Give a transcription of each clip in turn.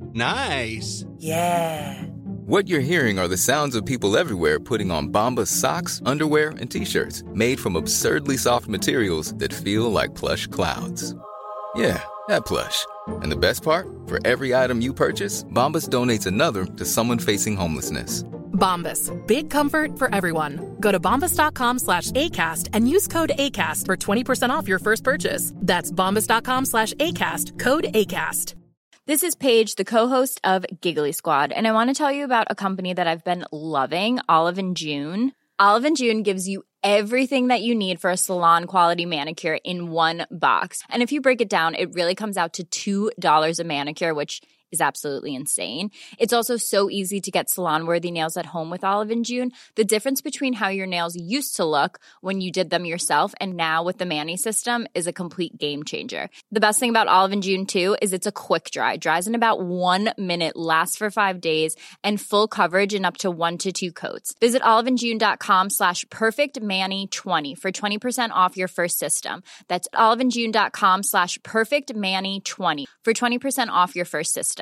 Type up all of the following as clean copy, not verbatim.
Nice. Yeah. What you're hearing are the sounds of people everywhere putting on Bombas socks, underwear, and T-shirts made from absurdly soft materials that feel like plush clouds. Yeah, that plush. And the best part? For every item you purchase, Bombas donates another to someone facing homelessness. Bombas. Big comfort for everyone. Go to bombas.com/ACAST and use code ACAST for 20% off your first purchase. That's bombas.com/ACAST. Code ACAST. This is Paige, the co-host of Giggly Squad, and I want to tell you about a company that I've been loving, Olive & June. Olive & June gives you everything that you need for a salon-quality manicure in one box. And if you break it down, it really comes out to $2 a manicure, which is absolutely insane. It's also so easy to get salon-worthy nails at home with Olive & June. The difference between how your nails used to look when you did them yourself and now with the Mani system is a complete game changer. The best thing about Olive & June, too, is it's a quick dry. Dries in about 1 minute, lasts for 5 days, and full coverage in up to 1 to 2 coats. Visit oliveandjune.com/perfectmani20 for 20% off your first system. That's oliveandjune.com/perfectmani20 for 20% off your first system.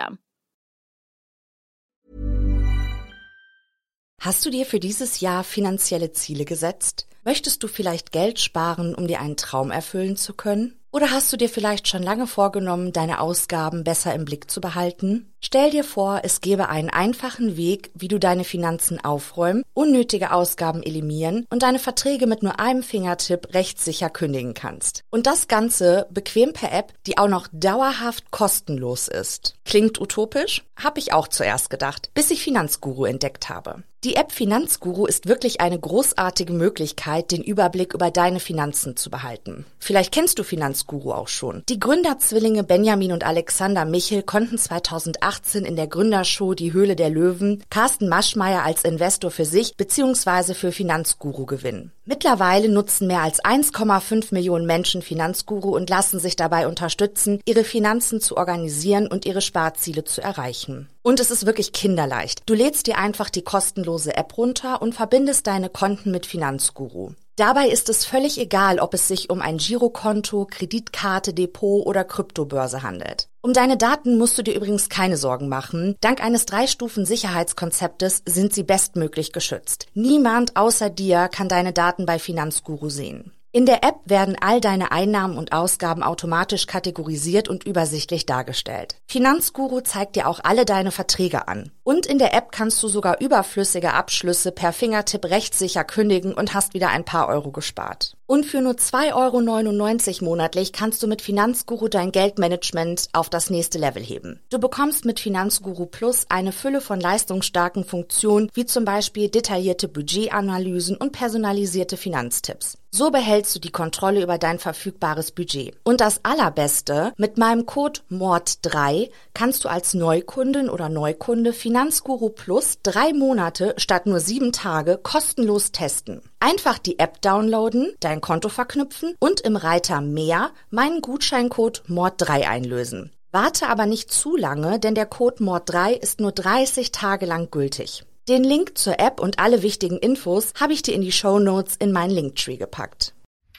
Hast du dir für dieses Jahr finanzielle Ziele gesetzt? Möchtest du vielleicht Geld sparen, um dir einen Traum erfüllen zu können? Oder hast du dir vielleicht schon lange vorgenommen, deine Ausgaben besser im Blick zu behalten? Stell dir vor, es gäbe einen einfachen Weg, wie du deine Finanzen aufräumen, unnötige Ausgaben eliminieren und deine Verträge mit nur einem Fingertipp rechtssicher kündigen kannst. Und das Ganze bequem per App, die auch noch dauerhaft kostenlos ist. Klingt utopisch? Hab ich auch zuerst gedacht, bis ich Finanzguru entdeckt habe. Die App Finanzguru ist wirklich eine großartige Möglichkeit, den Überblick über deine Finanzen zu behalten. Vielleicht kennst du Finanzguru auch schon. Die Gründerzwillinge Benjamin und Alexander Michel konnten 2018 in der Gründershow Die Höhle der Löwen Carsten Maschmeyer als Investor für sich bzw. für Finanzguru gewinnen. Mittlerweile nutzen mehr als 1,5 Millionen Menschen Finanzguru und lassen sich dabei unterstützen, ihre Finanzen zu organisieren und ihre Sparziele zu erreichen. Und es ist wirklich kinderleicht. Du lädst dir einfach die kostenlose App runter und verbindest deine Konten mit Finanzguru. Dabei ist es völlig egal, ob es sich um ein Girokonto, Kreditkarte, Depot oder Kryptobörse handelt. Um deine Daten musst du dir übrigens keine Sorgen machen. Dank eines 3-Stufen-Sicherheitskonzeptes sind sie bestmöglich geschützt. Niemand außer dir kann deine Daten bei Finanzguru sehen. In der App werden all deine Einnahmen und Ausgaben automatisch kategorisiert und übersichtlich dargestellt. Finanzguru zeigt dir auch alle deine Verträge an. Und in der App kannst du sogar überflüssige Abschlüsse per Fingertipp rechtssicher kündigen und hast wieder ein paar Euro gespart. Und für nur 2,99 € monatlich kannst du mit Finanzguru dein Geldmanagement auf das nächste Level heben. Du bekommst mit Finanzguru Plus eine Fülle von leistungsstarken Funktionen, wie zum Beispiel detaillierte Budgetanalysen und personalisierte Finanztipps. So behältst du die Kontrolle über dein verfügbares Budget. Und das Allerbeste, mit meinem Code MORD3 kannst du als Neukundin oder Neukunde Finanzguru Plus 3 Monate statt nur 7 Tage kostenlos testen. Einfach die App downloaden, dein Konto verknüpfen und im Reiter Mehr meinen Gutscheincode MORD3 einlösen. Warte aber nicht zu lange, denn der Code MORD3 ist nur 30 Tage lang gültig. Den Link zur App und alle wichtigen Infos habe ich dir in die Shownotes in meinen Linktree gepackt.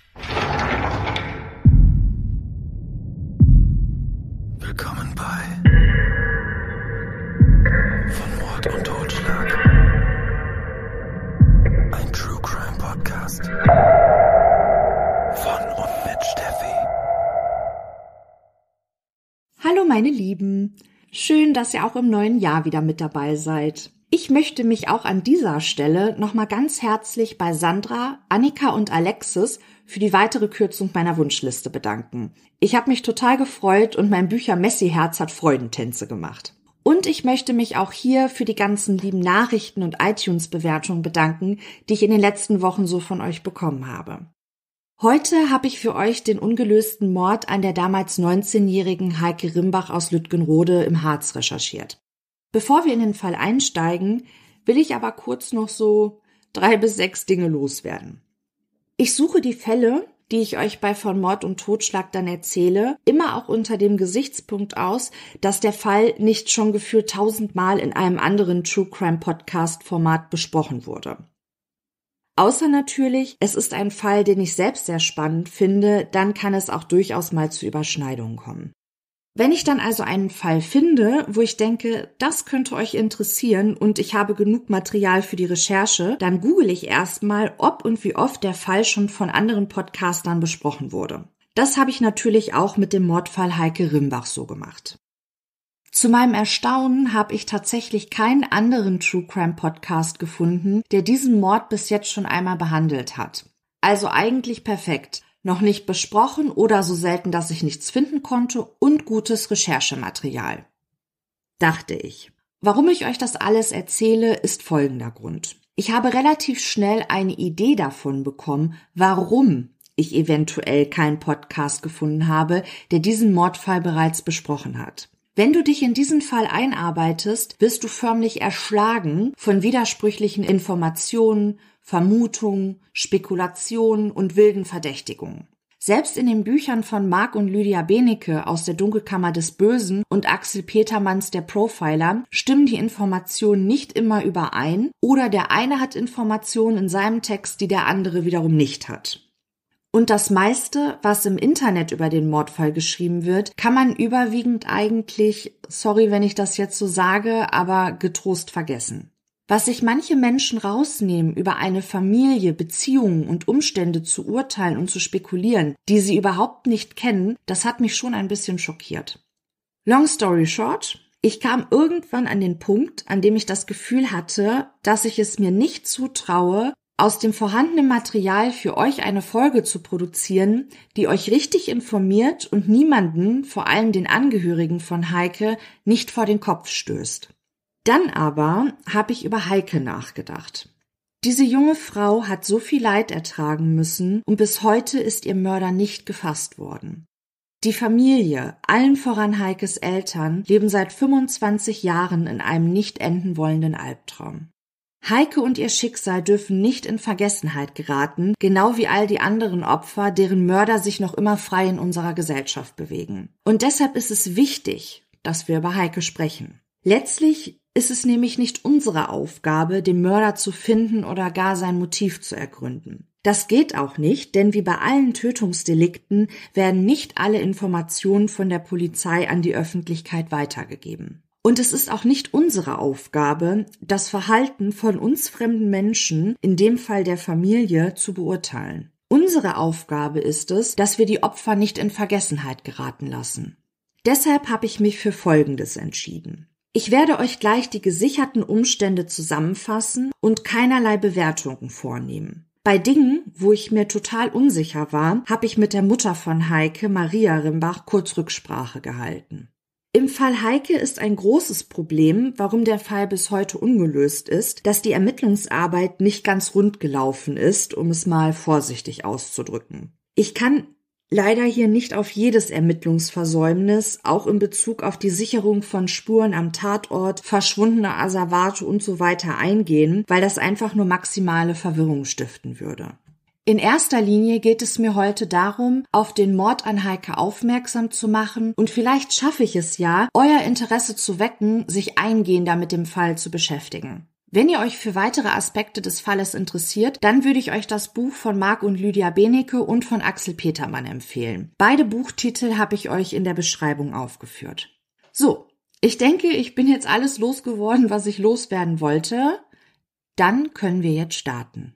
Willkommen bei Von Mord und Totschlag. Ein True Crime Podcast. Von und mit Steffi. Hallo meine Lieben. Schön, dass ihr auch im neuen Jahr wieder mit dabei seid. Ich möchte mich auch an dieser Stelle nochmal ganz herzlich bei Sandra, Annika und Alexis für die weitere Kürzung meiner Wunschliste bedanken. Ich habe mich total gefreut und mein Bücher-Messi-Herz hat Freudentänze gemacht. Und ich möchte mich auch hier für die ganzen lieben Nachrichten und iTunes-Bewertungen bedanken, die ich in den letzten Wochen so von euch bekommen habe. Heute habe ich für euch den ungelösten Mord an der damals 19-jährigen Heike Rimbach aus Lütgenrode im Harz recherchiert. Bevor wir in den Fall einsteigen, will ich aber kurz noch so 3 bis 6 Dinge loswerden. Ich suche die Fälle, die ich euch bei Von Mord und Totschlag dann erzähle, immer auch unter dem Gesichtspunkt aus, dass der Fall nicht schon gefühlt 1000-mal in einem anderen True Crime Podcast Format besprochen wurde. Außer natürlich, es ist ein Fall, den ich selbst sehr spannend finde, dann kann es auch durchaus mal zu Überschneidungen kommen. Wenn ich dann also einen Fall finde, wo ich denke, das könnte euch interessieren und ich habe genug Material für die Recherche, dann google ich erstmal, ob und wie oft der Fall schon von anderen Podcastern besprochen wurde. Das habe ich natürlich auch mit dem Mordfall Heike Rimbach so gemacht. Zu meinem Erstaunen habe ich tatsächlich keinen anderen True Crime Podcast gefunden, der diesen Mord bis jetzt schon einmal behandelt hat. Also eigentlich perfekt. Noch nicht besprochen oder so selten, dass ich nichts finden konnte und gutes Recherchematerial. Dachte ich. Warum ich euch das alles erzähle, ist folgender Grund. Ich habe relativ schnell eine Idee davon bekommen, warum ich eventuell keinen Podcast gefunden habe, der diesen Mordfall bereits besprochen hat. Wenn du dich in diesen Fall einarbeitest, wirst du förmlich erschlagen von widersprüchlichen Informationen, Vermutungen, Spekulationen und wilden Verdächtigungen. Selbst in den Büchern von Marc und Lydia Benecke aus der Dunkelkammer des Bösen und Axel Petermanns der Profiler stimmen die Informationen nicht immer überein oder der eine hat Informationen in seinem Text, die der andere wiederum nicht hat. Und das meiste, was im Internet über den Mordfall geschrieben wird, kann man überwiegend eigentlich, sorry, wenn ich das jetzt so sage, aber getrost vergessen. Was sich manche Menschen rausnehmen, über eine Familie, Beziehungen und Umstände zu urteilen und zu spekulieren, die sie überhaupt nicht kennen, das hat mich schon ein bisschen schockiert. Long story short, ich kam irgendwann an den Punkt, an dem ich das Gefühl hatte, dass ich es mir nicht zutraue, aus dem vorhandenen Material für euch eine Folge zu produzieren, die euch richtig informiert und niemanden, vor allem den Angehörigen von Heike, nicht vor den Kopf stößt. Dann aber habe ich über Heike nachgedacht. Diese junge Frau hat so viel Leid ertragen müssen und bis heute ist ihr Mörder nicht gefasst worden. Die Familie, allen voran Heikes Eltern, leben seit 25 Jahren in einem nicht enden wollenden Albtraum. Heike und ihr Schicksal dürfen nicht in Vergessenheit geraten, genau wie all die anderen Opfer, deren Mörder sich noch immer frei in unserer Gesellschaft bewegen. Und deshalb ist es wichtig, dass wir über Heike sprechen. Letztlich ist es nämlich nicht unsere Aufgabe, den Mörder zu finden oder gar sein Motiv zu ergründen. Das geht auch nicht, denn wie bei allen Tötungsdelikten werden nicht alle Informationen von der Polizei an die Öffentlichkeit weitergegeben. Und es ist auch nicht unsere Aufgabe, das Verhalten von uns fremden Menschen, in dem Fall der Familie, zu beurteilen. Unsere Aufgabe ist es, dass wir die Opfer nicht in Vergessenheit geraten lassen. Deshalb habe ich mich für Folgendes entschieden. Ich werde euch gleich die gesicherten Umstände zusammenfassen und keinerlei Bewertungen vornehmen. Bei Dingen, wo ich mir total unsicher war, habe ich mit der Mutter von Heike, Maria Rimbach, kurz Rücksprache gehalten. Im Fall Heike ist ein großes Problem, warum der Fall bis heute ungelöst ist, dass die Ermittlungsarbeit nicht ganz rund gelaufen ist, um es mal vorsichtig auszudrücken. Ich kann leider hier nicht auf jedes Ermittlungsversäumnis, auch in Bezug auf die Sicherung von Spuren am Tatort, verschwundene Asservate und so weiter eingehen, weil das einfach nur maximale Verwirrung stiften würde. In erster Linie geht es mir heute darum, auf den Mord an Heike aufmerksam zu machen und vielleicht schaffe ich es ja, euer Interesse zu wecken, sich eingehender mit dem Fall zu beschäftigen. Wenn ihr euch für weitere Aspekte des Falles interessiert, dann würde ich euch das Buch von Marc und Lydia Benecke und von Axel Petermann empfehlen. Beide Buchtitel habe ich euch in der Beschreibung aufgeführt. So, ich denke, ich bin jetzt alles losgeworden, was ich loswerden wollte. Dann können wir jetzt starten.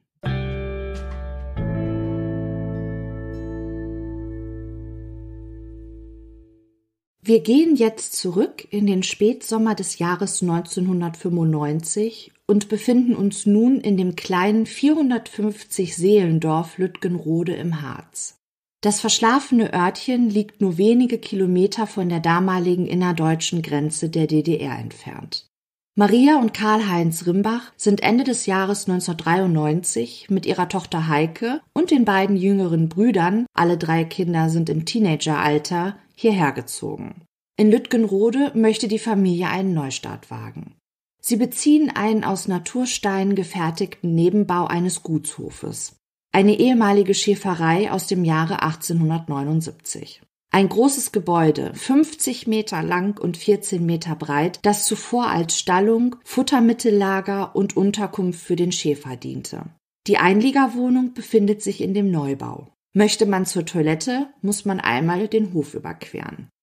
Wir gehen jetzt zurück in den Spätsommer des Jahres 1995 und befinden uns nun in dem kleinen 450 Seelendorf Lütgenrode im Harz. Das verschlafene Örtchen liegt nur wenige Kilometer von der damaligen innerdeutschen Grenze der DDR entfernt. Maria und Karl-Heinz Rimbach sind Ende des Jahres 1993 mit ihrer Tochter Heike und den beiden jüngeren Brüdern, alle 3 Kinder sind im Teenageralter, hierher gezogen. In Lütgenrode möchte die Familie einen Neustart wagen. Sie beziehen einen aus Natursteinen gefertigten Nebenbau eines Gutshofes. Eine ehemalige Schäferei aus dem Jahre 1879. Ein großes Gebäude, 50 Meter lang und 14 Meter breit, das zuvor als Stallung, Futtermittellager und Unterkunft für den Schäfer diente. Die Einliegerwohnung befindet sich in dem Neubau. Möchte man zur Toilette, muss man einmal den Hof überqueren.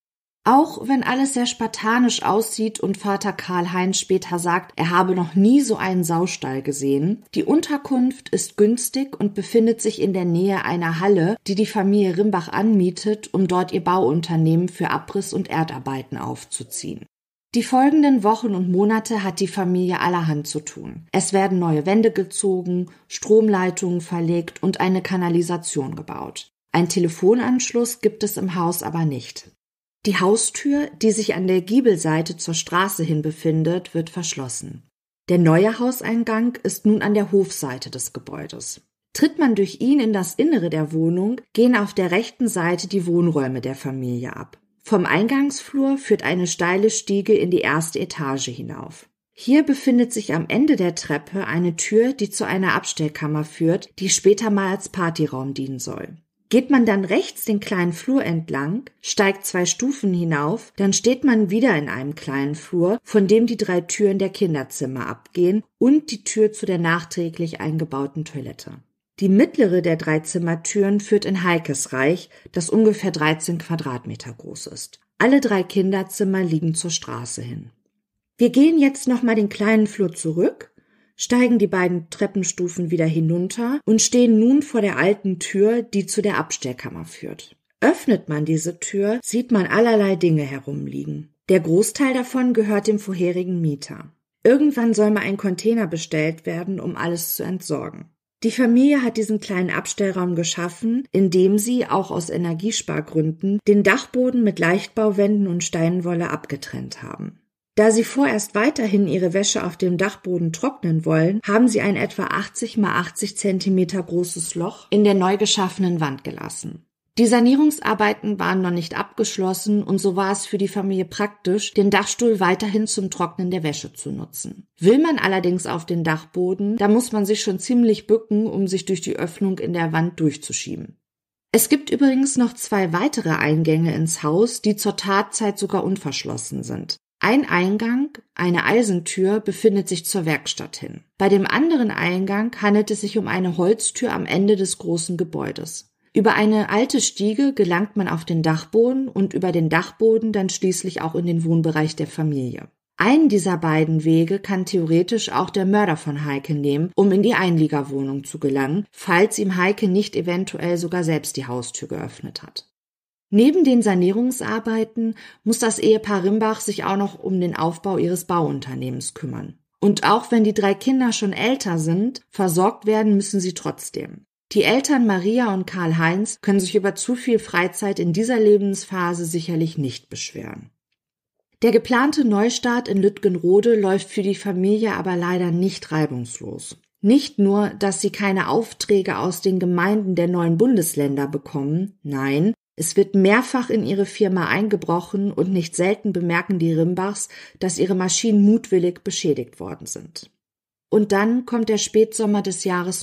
Auch wenn alles sehr spartanisch aussieht und Vater Karl-Heinz später sagt, er habe noch nie so einen Saustall gesehen, die Unterkunft ist günstig und befindet sich in der Nähe einer Halle, die die Familie Rimbach anmietet, um dort ihr Bauunternehmen für Abriss- und Erdarbeiten aufzuziehen. Die folgenden Wochen und Monate hat die Familie allerhand zu tun. Es werden neue Wände gezogen, Stromleitungen verlegt und eine Kanalisation gebaut. Ein Telefonanschluss gibt es im Haus aber nicht. Die Haustür, die sich an der Giebelseite zur Straße hin befindet, wird verschlossen. Der neue Hauseingang ist nun an der Hofseite des Gebäudes. Tritt man durch ihn in das Innere der Wohnung, gehen auf der rechten Seite die Wohnräume der Familie ab. Vom Eingangsflur führt eine steile Stiege in die erste Etage hinauf. Hier befindet sich am Ende der Treppe eine Tür, die zu einer Abstellkammer führt, die später mal als Partyraum dienen soll. Geht man dann rechts den kleinen Flur entlang, steigt 2 Stufen hinauf, dann steht man wieder in einem kleinen Flur, von dem die 3 Türen der Kinderzimmer abgehen und die Tür zu der nachträglich eingebauten Toilette. Die mittlere der 3 Zimmertüren führt in Heikes Reich, das ungefähr 13 Quadratmeter groß ist. Alle 3 Kinderzimmer liegen zur Straße hin. Wir gehen jetzt nochmal den kleinen Flur zurück, steigen die beiden Treppenstufen wieder hinunter und stehen nun vor der alten Tür, die zu der Abstellkammer führt. Öffnet man diese Tür, sieht man allerlei Dinge herumliegen. Der Großteil davon gehört dem vorherigen Mieter. Irgendwann soll mal ein Container bestellt werden, um alles zu entsorgen. Die Familie hat diesen kleinen Abstellraum geschaffen, indem sie, auch aus Energiespargründen, den Dachboden mit Leichtbauwänden und Steinwolle abgetrennt haben. Da sie vorerst weiterhin ihre Wäsche auf dem Dachboden trocknen wollen, haben sie ein etwa 80 x 80 cm großes Loch in der neu geschaffenen Wand gelassen. Die Sanierungsarbeiten waren noch nicht abgeschlossen und so war es für die Familie praktisch, den Dachstuhl weiterhin zum Trocknen der Wäsche zu nutzen. Will man allerdings auf den Dachboden, da muss man sich schon ziemlich bücken, um sich durch die Öffnung in der Wand durchzuschieben. Es gibt übrigens noch 2 weitere Eingänge ins Haus, die zur Tatzeit sogar unverschlossen sind. Ein Eingang, eine Eisentür, befindet sich zur Werkstatt hin. Bei dem anderen Eingang handelt es sich um eine Holztür am Ende des großen Gebäudes. Über eine alte Stiege gelangt man auf den Dachboden und über den Dachboden dann schließlich auch in den Wohnbereich der Familie. Einen dieser beiden Wege kann theoretisch auch der Mörder von Heike nehmen, um in die Einliegerwohnung zu gelangen, falls ihm Heike nicht eventuell sogar selbst die Haustür geöffnet hat. Neben den Sanierungsarbeiten muss das Ehepaar Rimbach sich auch noch um den Aufbau ihres Bauunternehmens kümmern. Und auch wenn die 3 Kinder schon älter sind, versorgt werden müssen sie trotzdem. Die Eltern Maria und Karl-Heinz können sich über zu viel Freizeit in dieser Lebensphase sicherlich nicht beschweren. Der geplante Neustart in Lütgenrode läuft für die Familie aber leider nicht reibungslos. Nicht nur, dass sie keine Aufträge aus den Gemeinden der neuen Bundesländer bekommen, nein, es wird mehrfach in ihre Firma eingebrochen und nicht selten bemerken die Rimbachs, dass ihre Maschinen mutwillig beschädigt worden sind. Und dann kommt der Spätsommer des Jahres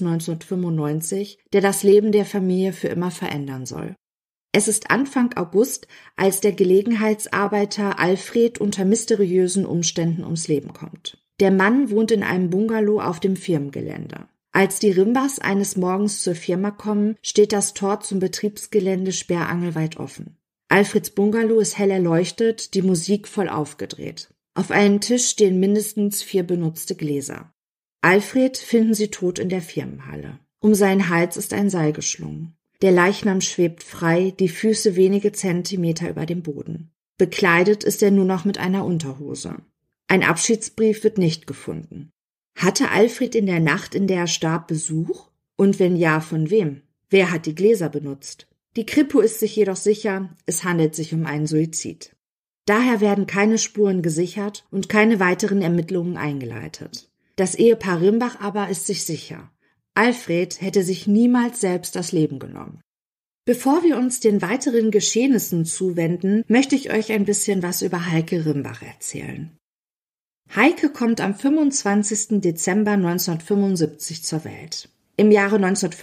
1995, der das Leben der Familie für immer verändern soll. Es ist Anfang August, als der Gelegenheitsarbeiter Alfred unter mysteriösen Umständen ums Leben kommt. Der Mann wohnt in einem Bungalow auf dem Firmengelände. Als die Rimbachs eines Morgens zur Firma kommen, steht das Tor zum Betriebsgelände sperrangelweit offen. Alfreds Bungalow ist hell erleuchtet, die Musik voll aufgedreht. Auf einem Tisch stehen mindestens 4 benutzte Gläser. Alfred finden sie tot in der Firmenhalle. Um seinen Hals ist ein Seil geschlungen. Der Leichnam schwebt frei, die Füße wenige Zentimeter über dem Boden. Bekleidet ist er nur noch mit einer Unterhose. Ein Abschiedsbrief wird nicht gefunden. Hatte Alfred in der Nacht, in der er starb, Besuch? Und wenn ja, von wem? Wer hat die Gläser benutzt? Die Kripo ist sich jedoch sicher, es handelt sich um einen Suizid. Daher werden keine Spuren gesichert und keine weiteren Ermittlungen eingeleitet. Das Ehepaar Rimbach aber ist sich sicher. Alfred hätte sich niemals selbst das Leben genommen. Bevor wir uns den weiteren Geschehnissen zuwenden, möchte ich euch ein bisschen was über Heike Rimbach erzählen. Heike kommt am 25. Dezember 1975 zur Welt. Im Jahre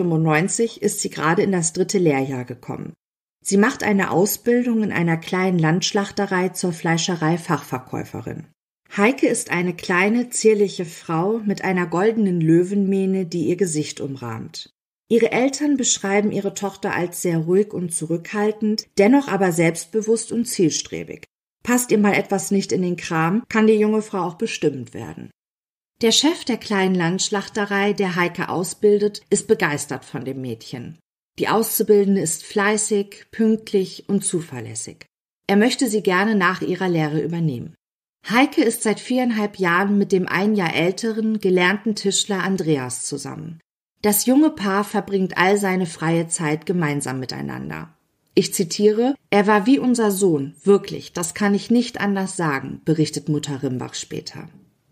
1995 ist sie gerade in das 3. Lehrjahr gekommen. Sie macht eine Ausbildung in einer kleinen Landschlachterei zur Fleischerei-Fachverkäuferin. Heike ist eine kleine, zierliche Frau mit einer goldenen Löwenmähne, die ihr Gesicht umrahmt. Ihre Eltern beschreiben ihre Tochter als sehr ruhig und zurückhaltend, dennoch aber selbstbewusst und zielstrebig. Passt ihr mal etwas nicht in den Kram, kann die junge Frau auch bestimmt werden. Der Chef der kleinen Landschlachterei, der Heike ausbildet, ist begeistert von dem Mädchen. Die Auszubildende ist fleißig, pünktlich und zuverlässig. Er möchte sie gerne nach ihrer Lehre übernehmen. Heike ist seit 4,5 Jahren mit dem 1 Jahr älteren, gelernten Tischler Andreas zusammen. Das junge Paar verbringt all seine freie Zeit gemeinsam miteinander. Ich zitiere: „Er war wie unser Sohn, wirklich, das kann ich nicht anders sagen“, berichtet Mutter Rimbach später.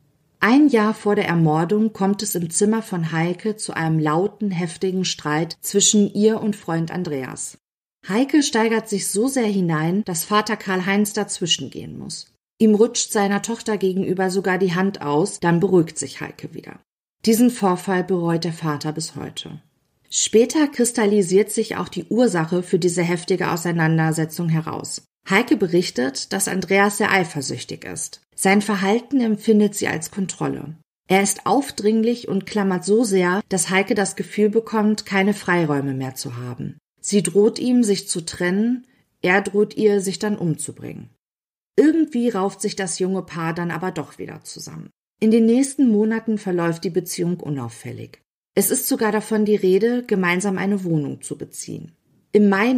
1 Jahr vor der Ermordung kommt es im Zimmer von Heike zu einem lauten, heftigen Streit zwischen ihr und Freund Andreas. Heike steigert sich so sehr hinein, dass Vater Karl-Heinz dazwischengehen muss. Ihm rutscht seiner Tochter gegenüber sogar die Hand aus, dann beruhigt sich Heike wieder. Diesen Vorfall bereut der Vater bis heute. Später kristallisiert sich auch die Ursache für diese heftige Auseinandersetzung heraus. Heike berichtet, dass Andreas sehr eifersüchtig ist. Sein Verhalten empfindet sie als Kontrolle. Er ist aufdringlich und klammert so sehr, dass Heike das Gefühl bekommt, keine Freiräume mehr zu haben. Sie droht ihm, sich zu trennen, er droht ihr, sich dann umzubringen. Irgendwie rauft sich das junge Paar dann aber doch wieder zusammen. In den nächsten Monaten verläuft die Beziehung unauffällig. Es ist sogar davon die Rede, gemeinsam eine Wohnung zu beziehen. Im Mai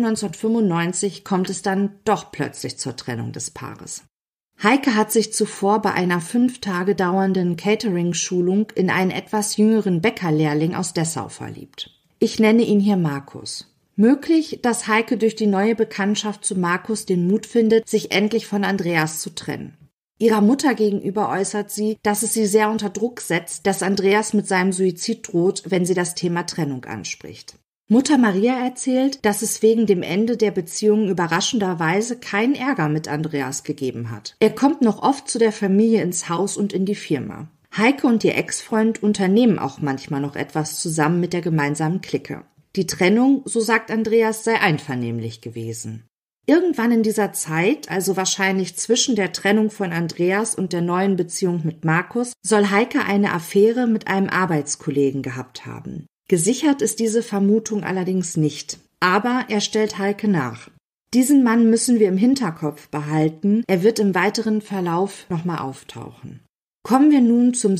1995 kommt es dann doch plötzlich zur Trennung des Paares. Heike hat sich zuvor bei einer 5 Tage dauernden Catering-Schulung in einen etwas jüngeren Bäckerlehrling aus Dessau verliebt. Ich nenne ihn hier Markus. Möglich, dass Heike durch die neue Bekanntschaft zu Markus den Mut findet, sich endlich von Andreas zu trennen. Ihrer Mutter gegenüber äußert sie, dass es sie sehr unter Druck setzt, dass Andreas mit seinem Suizid droht, wenn sie das Thema Trennung anspricht. Mutter Maria erzählt, dass es wegen dem Ende der Beziehung überraschenderweise keinen Ärger mit Andreas gegeben hat. Er kommt noch oft zu der Familie ins Haus und in die Firma. Heike und ihr Ex-Freund unternehmen auch manchmal noch etwas zusammen mit der gemeinsamen Clique. Die Trennung, so sagt Andreas, sei einvernehmlich gewesen. Irgendwann in dieser Zeit, also wahrscheinlich zwischen der Trennung von Andreas und der neuen Beziehung mit Markus, soll Heike eine Affäre mit einem Arbeitskollegen gehabt haben. Gesichert ist diese Vermutung allerdings nicht, aber er stellt Heike nach. Diesen Mann müssen wir im Hinterkopf behalten, er wird im weiteren Verlauf nochmal auftauchen. Kommen wir nun zum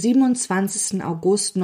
27. August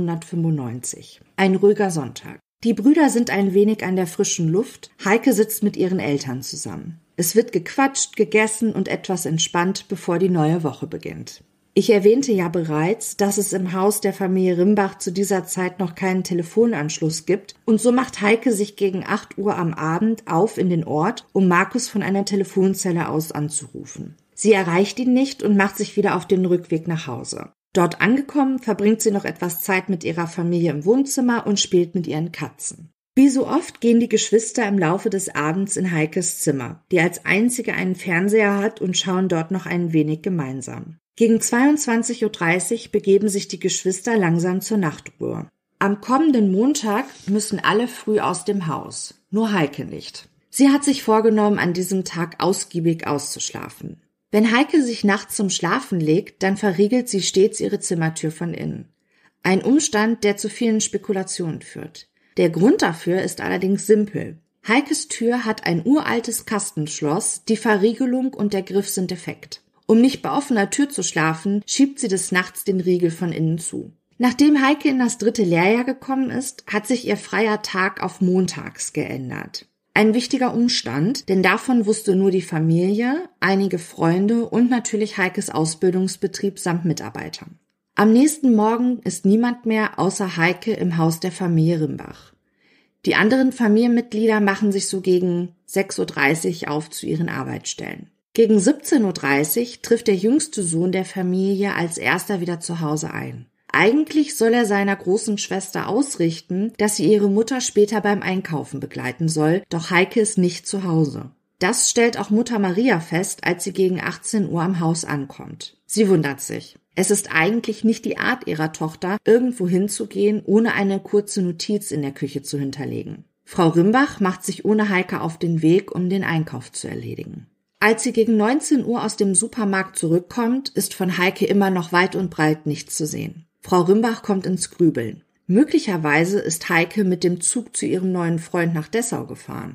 1995, ein ruhiger Sonntag. Die Brüder sind ein wenig an der frischen Luft, Heike sitzt mit ihren Eltern zusammen. Es wird gequatscht, gegessen und etwas entspannt, bevor die neue Woche beginnt. Ich erwähnte ja bereits, dass es im Haus der Familie Rimbach zu dieser Zeit noch keinen Telefonanschluss gibt und so macht Heike sich gegen 8 Uhr am Abend auf in den Ort, um Markus von einer Telefonzelle aus anzurufen. Sie erreicht ihn nicht und macht sich wieder auf den Rückweg nach Hause. Dort angekommen, verbringt sie noch etwas Zeit mit ihrer Familie im Wohnzimmer und spielt mit ihren Katzen. Wie so oft gehen die Geschwister im Laufe des Abends in Heikes Zimmer, die als einzige einen Fernseher hat, und schauen dort noch ein wenig gemeinsam. Gegen 22:30 Uhr begeben sich die Geschwister langsam zur Nachtruhe. Am kommenden Montag müssen alle früh aus dem Haus, nur Heike nicht. Sie hat sich vorgenommen, an diesem Tag ausgiebig auszuschlafen. Wenn Heike sich nachts zum Schlafen legt, dann verriegelt sie stets ihre Zimmertür von innen. Ein Umstand, der zu vielen Spekulationen führt. Der Grund dafür ist allerdings simpel. Heikes Tür hat ein uraltes Kastenschloss, die Verriegelung und der Griff sind defekt. Um nicht bei offener Tür zu schlafen, schiebt sie des Nachts den Riegel von innen zu. Nachdem Heike in das 3. Lehrjahr gekommen ist, hat sich ihr freier Tag auf montags geändert. Ein wichtiger Umstand, denn davon wusste nur die Familie, einige Freunde und natürlich Heikes Ausbildungsbetrieb samt Mitarbeitern. Am nächsten Morgen ist niemand mehr außer Heike im Haus der Familie Rimbach. Die anderen Familienmitglieder machen sich so gegen 6:30 Uhr auf zu ihren Arbeitsstellen. Gegen 17:30 Uhr trifft der jüngste Sohn der Familie als erster wieder zu Hause ein. Eigentlich soll er seiner großen Schwester ausrichten, dass sie ihre Mutter später beim Einkaufen begleiten soll, doch Heike ist nicht zu Hause. Das stellt auch Mutter Maria fest, als sie gegen 18 Uhr am Haus ankommt. Sie wundert sich. Es ist eigentlich nicht die Art ihrer Tochter, irgendwo hinzugehen, ohne eine kurze Notiz in der Küche zu hinterlegen. Frau Rimbach macht sich ohne Heike auf den Weg, um den Einkauf zu erledigen. Als sie gegen 19 Uhr aus dem Supermarkt zurückkommt, ist von Heike immer noch weit und breit nichts zu sehen. Frau Rimbach kommt ins Grübeln. Möglicherweise ist Heike mit dem Zug zu ihrem neuen Freund nach Dessau gefahren.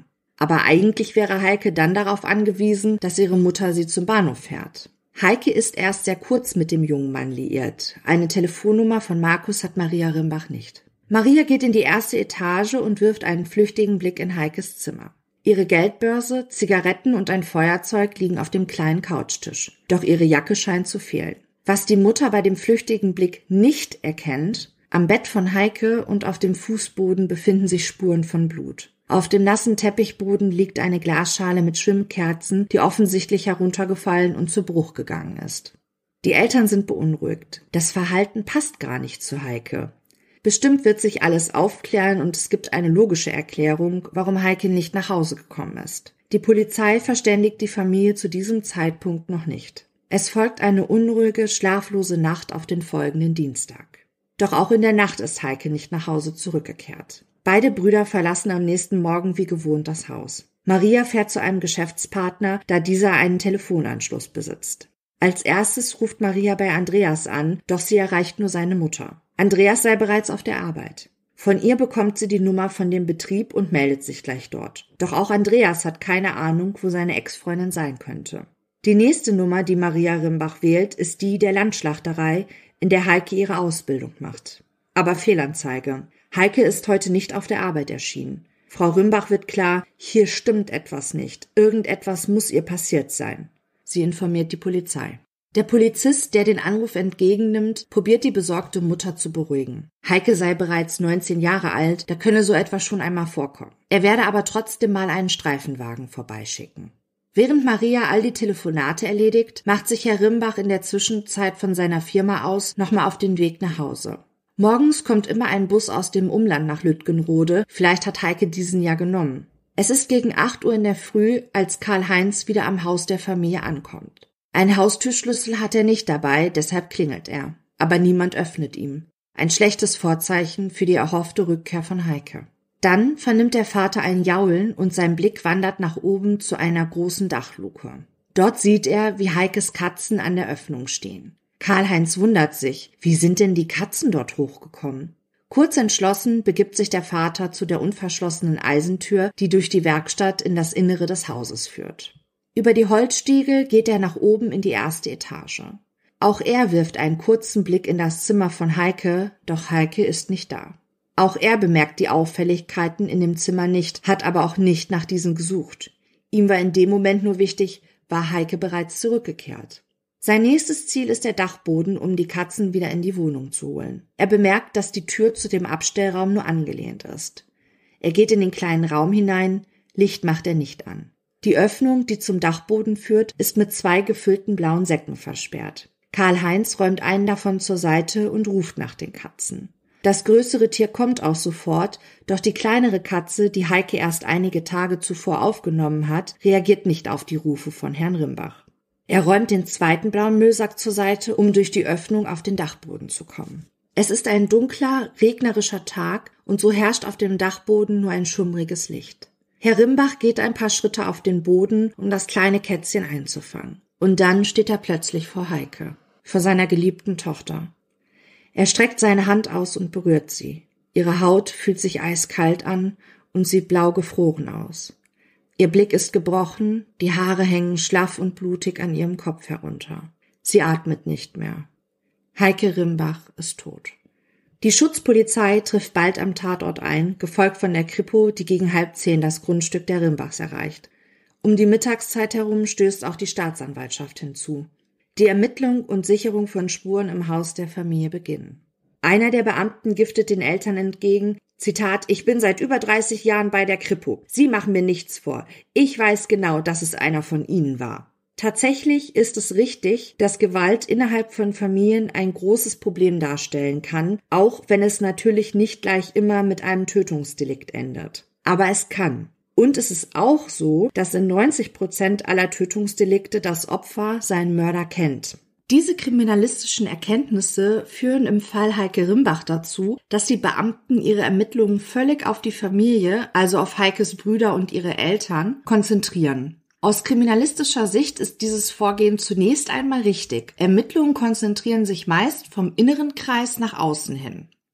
Aber eigentlich wäre Heike dann darauf angewiesen, dass ihre Mutter sie zum Bahnhof fährt. Heike ist erst sehr kurz mit dem jungen Mann liiert. Eine Telefonnummer von Markus hat Maria Rimbach nicht. Maria geht in die erste Etage und wirft einen flüchtigen Blick in Heikes Zimmer. Ihre Geldbörse, Zigaretten und ein Feuerzeug liegen auf dem kleinen Couchtisch. Doch ihre Jacke scheint zu fehlen. Was die Mutter bei dem flüchtigen Blick nicht erkennt: am Bett von Heike und auf dem Fußboden befinden sich Spuren von Blut. Auf dem nassen Teppichboden liegt eine Glasschale mit Schwimmkerzen, die offensichtlich heruntergefallen und zu Bruch gegangen ist. Die Eltern sind beunruhigt. Das Verhalten passt gar nicht zu Heike. Bestimmt wird sich alles aufklären und es gibt eine logische Erklärung, warum Heike nicht nach Hause gekommen ist. Die Polizei verständigt die Familie zu diesem Zeitpunkt noch nicht. Es folgt eine unruhige, schlaflose Nacht auf den folgenden Dienstag. Doch auch in der Nacht ist Heike nicht nach Hause zurückgekehrt. Beide Brüder verlassen am nächsten Morgen wie gewohnt das Haus. Maria fährt zu einem Geschäftspartner, da dieser einen Telefonanschluss besitzt. Als erstes ruft Maria bei Andreas an, doch sie erreicht nur seine Mutter. Andreas sei bereits auf der Arbeit. Von ihr bekommt sie die Nummer von dem Betrieb und meldet sich gleich dort. Doch auch Andreas hat keine Ahnung, wo seine Ex-Freundin sein könnte. Die nächste Nummer, die Maria Rimbach wählt, ist die der Landschlachterei, in der Heike ihre Ausbildung macht. Aber Fehlanzeige. Heike ist heute nicht auf der Arbeit erschienen. Frau Rimbach wird klar, hier stimmt etwas nicht. Irgendetwas muss ihr passiert sein. Sie informiert die Polizei. Der Polizist, der den Anruf entgegennimmt, probiert die besorgte Mutter zu beruhigen. Heike sei bereits 19 Jahre alt, da könne so etwas schon einmal vorkommen. Er werde aber trotzdem mal einen Streifenwagen vorbeischicken. Während Maria all die Telefonate erledigt, macht sich Herr Rimbach in der Zwischenzeit von seiner Firma aus nochmal auf den Weg nach Hause. Morgens kommt immer ein Bus aus dem Umland nach Lütgenrode, vielleicht hat Heike diesen ja genommen. Es ist gegen 8 Uhr in der Früh, als Karl-Heinz wieder am Haus der Familie ankommt. Einen Haustürschlüssel hat er nicht dabei, deshalb klingelt er. Aber niemand öffnet ihm. Ein schlechtes Vorzeichen für die erhoffte Rückkehr von Heike. Dann vernimmt der Vater ein Jaulen und sein Blick wandert nach oben zu einer großen Dachluke. Dort sieht er, wie Heikes Katzen an der Öffnung stehen. Karl-Heinz wundert sich, wie sind denn die Katzen dort hochgekommen? Kurz entschlossen begibt sich der Vater zu der unverschlossenen Eisentür, die durch die Werkstatt in das Innere des Hauses führt. Über die Holzstiege geht er nach oben in die erste Etage. Auch er wirft einen kurzen Blick in das Zimmer von Heike, doch Heike ist nicht da. Auch er bemerkt die Auffälligkeiten in dem Zimmer nicht, hat aber auch nicht nach diesen gesucht. Ihm war in dem Moment nur wichtig, war Heike bereits zurückgekehrt. Sein nächstes Ziel ist der Dachboden, um die Katzen wieder in die Wohnung zu holen. Er bemerkt, dass die Tür zu dem Abstellraum nur angelehnt ist. Er geht in den kleinen Raum hinein, Licht macht er nicht an. Die Öffnung, die zum Dachboden führt, ist mit 2 gefüllten blauen Säcken versperrt. Karl-Heinz räumt einen davon zur Seite und ruft nach den Katzen. Das größere Tier kommt auch sofort, doch die kleinere Katze, die Heike erst einige Tage zuvor aufgenommen hat, reagiert nicht auf die Rufe von Herrn Rimbach. Er räumt den zweiten blauen Müllsack zur Seite, um durch die Öffnung auf den Dachboden zu kommen. Es ist ein dunkler, regnerischer Tag und so herrscht auf dem Dachboden nur ein schummriges Licht. Herr Rimbach geht ein paar Schritte auf den Boden, um das kleine Kätzchen einzufangen. Und dann steht er plötzlich vor Heike, vor seiner geliebten Tochter. Er streckt seine Hand aus und berührt sie. Ihre Haut fühlt sich eiskalt an und sieht blau gefroren aus. Ihr Blick ist gebrochen, die Haare hängen schlaff und blutig an ihrem Kopf herunter. Sie atmet nicht mehr. Heike Rimbach ist tot. Die Schutzpolizei trifft bald am Tatort ein, gefolgt von der Kripo, die gegen 9:30 das Grundstück der Rimbachs erreicht. Um die Mittagszeit herum stößt auch die Staatsanwaltschaft hinzu. Die Ermittlung und Sicherung von Spuren im Haus der Familie beginnen. Einer der Beamten giftet den Eltern entgegen, Zitat, ich bin seit über 30 Jahren bei der Kripo. Sie machen mir nichts vor. Ich weiß genau, dass es einer von Ihnen war. Tatsächlich ist es richtig, dass Gewalt innerhalb von Familien ein großes Problem darstellen kann, auch wenn es natürlich nicht gleich immer mit einem Tötungsdelikt endet. Aber es kann. Und es ist auch so, dass in 90% aller Tötungsdelikte das Opfer seinen Mörder kennt. Diese kriminalistischen Erkenntnisse führen im Fall Heike Rimbach dazu, dass die Beamten ihre Ermittlungen völlig auf die Familie, also auf Heikes Brüder und ihre Eltern, konzentrieren. Aus kriminalistischer Sicht ist dieses Vorgehen zunächst einmal richtig. Ermittlungen konzentrieren sich meist vom inneren Kreis nach außen hin.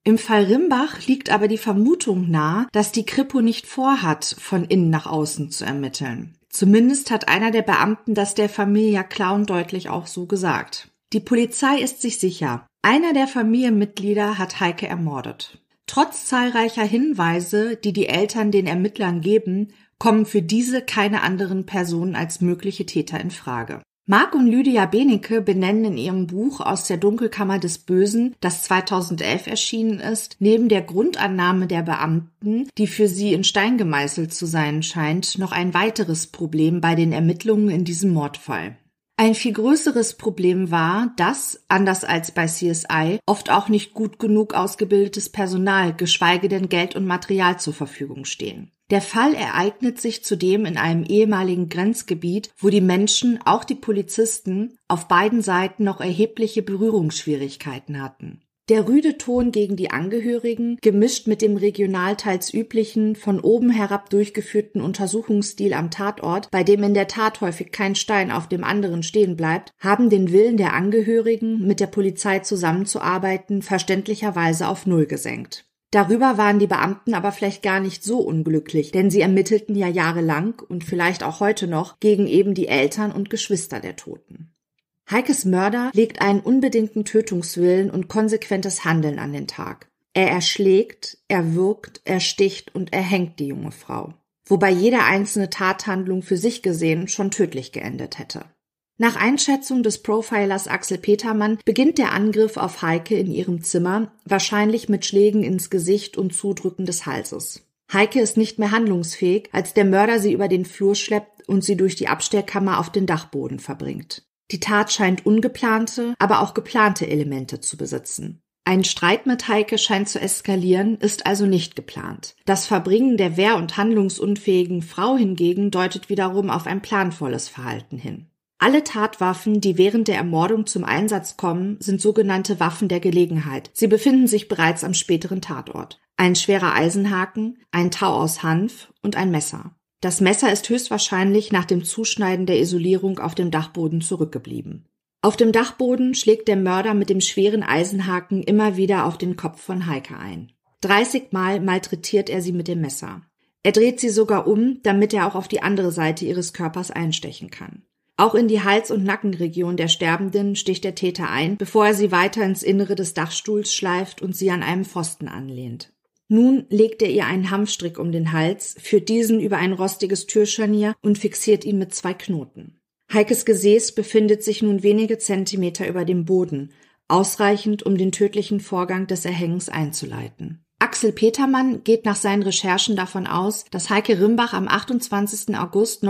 Im Fall Rimbach liegt aber die Vermutung nahe, dass die Kripo nicht vorhat, von innen nach außen zu ermitteln. Zumindest hat einer der Beamten das der Familie klar und deutlich auch so gesagt. Die Polizei ist sich sicher, einer der Familienmitglieder hat Heike ermordet. Trotz zahlreicher Hinweise, die die Eltern den Ermittlern geben, kommen für diese keine anderen Personen als mögliche Täter in Frage. Marc und Lydia Benecke benennen in ihrem Buch Aus der Dunkelkammer des Bösen, das 2011 erschienen ist, neben der Grundannahme der Beamten, die für sie in Stein gemeißelt zu sein scheint, noch ein weiteres Problem bei den Ermittlungen in diesem Mordfall. Ein viel größeres Problem war, dass, anders als bei CSI, oft auch nicht gut genug ausgebildetes Personal, geschweige denn Geld und Material zur Verfügung stehen. Der Fall ereignet sich zudem in einem ehemaligen Grenzgebiet, wo die Menschen, auch die Polizisten, auf beiden Seiten noch erhebliche Berührungsschwierigkeiten hatten. Der rüde Ton gegen die Angehörigen, gemischt mit dem regional teils üblichen, von oben herab durchgeführten Untersuchungsstil am Tatort, bei dem in der Tat häufig kein Stein auf dem anderen stehen bleibt, haben den Willen der Angehörigen, mit der Polizei zusammenzuarbeiten, verständlicherweise auf Null gesenkt. Darüber waren die Beamten aber vielleicht gar nicht so unglücklich, denn sie ermittelten ja jahrelang und vielleicht auch heute noch gegen eben die Eltern und Geschwister der Toten. Heikes Mörder legt einen unbedingten Tötungswillen und konsequentes Handeln an den Tag. Er erschlägt, erwürgt, ersticht und erhängt die junge Frau. Wobei jede einzelne Tathandlung für sich gesehen schon tödlich geendet hätte. Nach Einschätzung des Profilers Axel Petermann beginnt der Angriff auf Heike in ihrem Zimmer, wahrscheinlich mit Schlägen ins Gesicht und Zudrücken des Halses. Heike ist nicht mehr handlungsfähig, als der Mörder sie über den Flur schleppt und sie durch die Abstellkammer auf den Dachboden verbringt. Die Tat scheint ungeplante, aber auch geplante Elemente zu besitzen. Ein Streit mit Heike scheint zu eskalieren, ist also nicht geplant. Das Verbringen der wehr- und handlungsunfähigen Frau hingegen deutet wiederum auf ein planvolles Verhalten hin. Alle Tatwaffen, die während der Ermordung zum Einsatz kommen, sind sogenannte Waffen der Gelegenheit. Sie befinden sich bereits am späteren Tatort. Ein schwerer Eisenhaken, ein Tau aus Hanf und ein Messer. Das Messer ist höchstwahrscheinlich nach dem Zuschneiden der Isolierung auf dem Dachboden zurückgeblieben. Auf dem Dachboden schlägt der Mörder mit dem schweren Eisenhaken immer wieder auf den Kopf von Heike ein. 30 Mal malträtiert er sie mit dem Messer. Er dreht sie sogar um, damit er auch auf die andere Seite ihres Körpers einstechen kann. Auch in die Hals- und Nackenregion der Sterbenden sticht der Täter ein, bevor er sie weiter ins Innere des Dachstuhls schleift und sie an einem Pfosten anlehnt. Nun legt er ihr einen Hanfstrick um den Hals, führt diesen über ein rostiges Türscharnier und fixiert ihn mit 2 Knoten. Heikes Gesäß befindet sich nun wenige Zentimeter über dem Boden, ausreichend, um den tödlichen Vorgang des Erhängens einzuleiten. Axel Petermann geht nach seinen Recherchen davon aus, dass Heike Rimbach am 28. August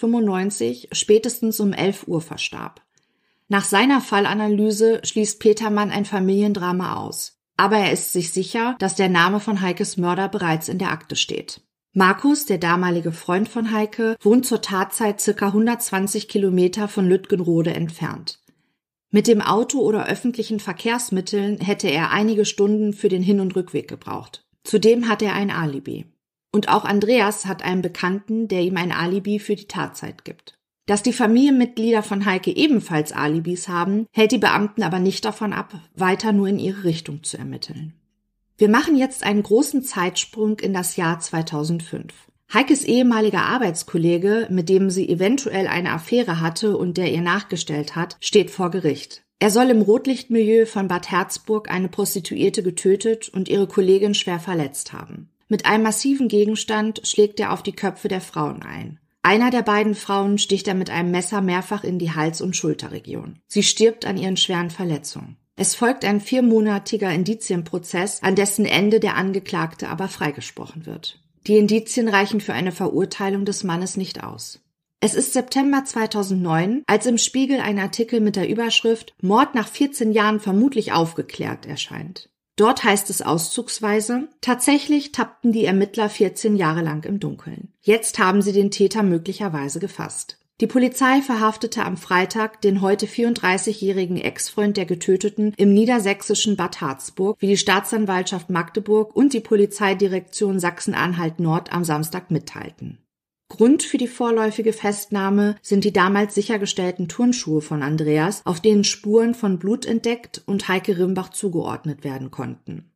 1995 spätestens um 11 Uhr verstarb. Nach seiner Fallanalyse schließt Petermann ein Familiendrama aus. Aber er ist sich sicher, dass der Name von Heikes Mörder bereits in der Akte steht. Markus, der damalige Freund von Heike, wohnt zur Tatzeit ca. 120 Kilometer von Lütgenrode entfernt. Mit dem Auto oder öffentlichen Verkehrsmitteln hätte er einige Stunden für den Hin- und Rückweg gebraucht. Zudem hat er ein Alibi. Und auch Andreas hat einen Bekannten, der ihm ein Alibi für die Tatzeit gibt. Dass die Familienmitglieder von Heike ebenfalls Alibis haben, hält die Beamten aber nicht davon ab, weiter nur in ihre Richtung zu ermitteln. Wir machen jetzt einen großen Zeitsprung in das Jahr 2005. Heikes ehemaliger Arbeitskollege, mit dem sie eventuell eine Affäre hatte und der ihr nachgestellt hat, steht vor Gericht. Er soll im Rotlichtmilieu von Bad Herzburg eine Prostituierte getötet und ihre Kollegin schwer verletzt haben. Mit einem massiven Gegenstand schlägt er auf die Köpfe der Frauen ein. Einer der beiden Frauen sticht er mit einem Messer mehrfach in die Hals- und Schulterregion. Sie stirbt an ihren schweren Verletzungen. Es folgt ein 4-monatiger Indizienprozess, an dessen Ende der Angeklagte aber freigesprochen wird. Die Indizien reichen für eine Verurteilung des Mannes nicht aus. Es ist September 2009, als im Spiegel ein Artikel mit der Überschrift »Mord nach 14 Jahren vermutlich aufgeklärt« erscheint. Dort heißt es auszugsweise, tatsächlich tappten die Ermittler 14 Jahre lang im Dunkeln. Jetzt haben sie den Täter möglicherweise gefasst. Die Polizei verhaftete am Freitag den heute 34-jährigen Ex-Freund der Getöteten im niedersächsischen Bad Harzburg, wie die Staatsanwaltschaft Magdeburg und die Polizeidirektion Sachsen-Anhalt-Nord am Samstag mitteilten. Grund für die vorläufige Festnahme sind die damals sichergestellten Turnschuhe von Andreas, auf denen Spuren von Blut entdeckt und Heike Rimbach zugeordnet werden konnten.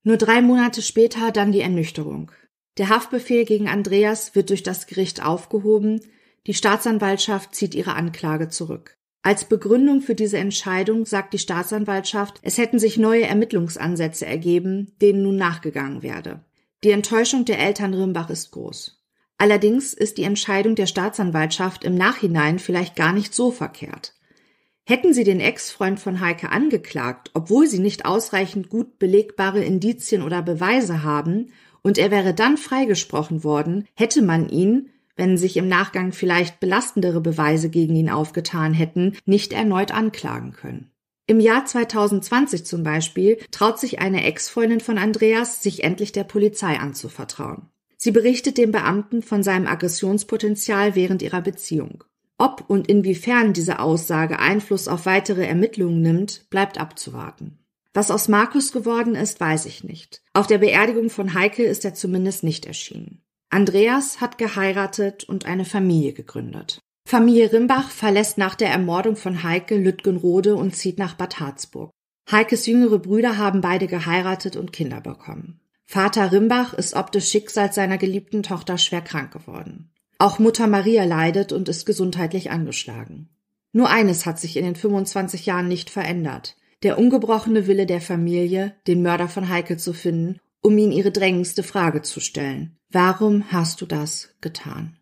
Nur 3 Monate später dann die Ernüchterung. Der Haftbefehl gegen Andreas wird durch das Gericht aufgehoben, die Staatsanwaltschaft zieht ihre Anklage zurück. Als Begründung für diese Entscheidung sagt die Staatsanwaltschaft, es hätten sich neue Ermittlungsansätze ergeben, denen nun nachgegangen werde. Die Enttäuschung der Eltern Rimbach ist groß. Allerdings ist die Entscheidung der Staatsanwaltschaft im Nachhinein vielleicht gar nicht so verkehrt. Hätten sie den Ex-Freund von Heike angeklagt, obwohl sie nicht ausreichend gut belegbare Indizien oder Beweise haben, und er wäre dann freigesprochen worden, hätte man ihn, wenn sich im Nachgang vielleicht belastendere Beweise gegen ihn aufgetan hätten, nicht erneut anklagen können. Im Jahr 2020 zum Beispiel traut sich eine Ex-Freundin von Andreas, sich endlich der Polizei anzuvertrauen. Sie berichtet dem Beamten von seinem Aggressionspotenzial während ihrer Beziehung. Ob und inwiefern diese Aussage Einfluss auf weitere Ermittlungen nimmt, bleibt abzuwarten. Was aus Markus geworden ist, weiß ich nicht. Auf der Beerdigung von Heike ist er zumindest nicht erschienen. Andreas hat geheiratet und eine Familie gegründet. Familie Rimbach verlässt nach der Ermordung von Heike Lütgenrode und zieht nach Bad Harzburg. Heikes jüngere Brüder haben beide geheiratet und Kinder bekommen. Vater Rimbach ist ob des Schicksals seiner geliebten Tochter schwer krank geworden. Auch Mutter Maria leidet und ist gesundheitlich angeschlagen. Nur eines hat sich in den 25 Jahren nicht verändert: der ungebrochene Wille der Familie, den Mörder von Heike zu finden, um ihn ihre drängendste Frage zu stellen: Warum hast du das getan?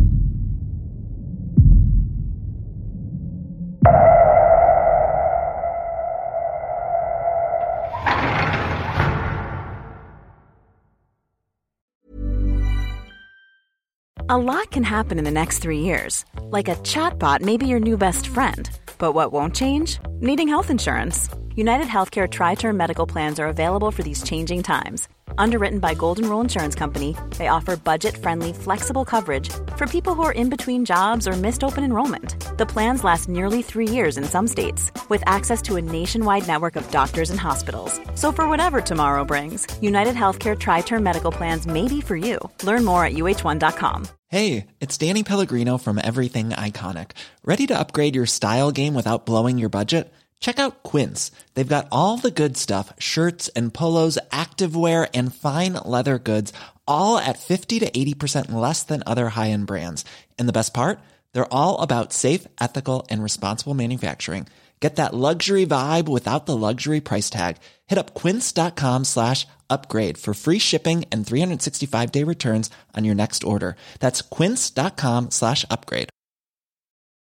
A lot can happen in the next 3 years. Like a chatbot may be your new best friend. But what won't change? Needing health insurance. United Healthcare Tri-Term Medical Plans are available for these changing times. Underwritten by Golden Rule Insurance Company, they offer budget-friendly, flexible coverage for people who are in between jobs or missed open enrollment. The plans last nearly 3 years in some states, with access to a nationwide network of doctors and hospitals. So for whatever tomorrow brings, United Healthcare Tri-Term Medical Plans may be for you. Learn more at uh1.com. Hey, it's Danny Pellegrino from Everything Iconic. Ready to upgrade your style game without blowing your budget? Check out Quince. They've got all the good stuff, shirts and polos, activewear, and fine leather goods, all at 50 to 80% less than other high-end brands. And the best part? They're all about safe, ethical, and responsible manufacturing. Get that luxury vibe without the luxury price tag. Hit up quince.com/upgrade for free shipping and 365-day returns on your next order. That's quince.com/upgrade.